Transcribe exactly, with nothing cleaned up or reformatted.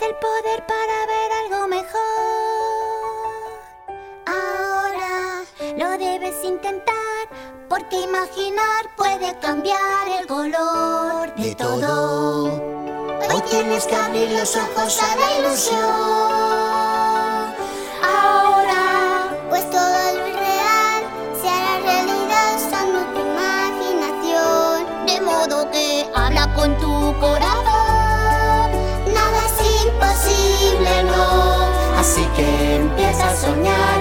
el poder para ver algo mejor. Ahora lo debes intentar, porque imaginar puede cambiar el color de todo. Hoy tienes que abrir los ojos a la ilusión. Ahora, pues todo lo irreal se hará realidad usando tu imaginación. De modo que habla con tu corazón. Nada es imposible, no. Así que empieza a soñar.